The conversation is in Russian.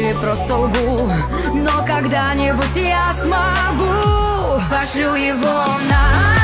или просто лгу, но когда-нибудь я смогу. Пошлю его на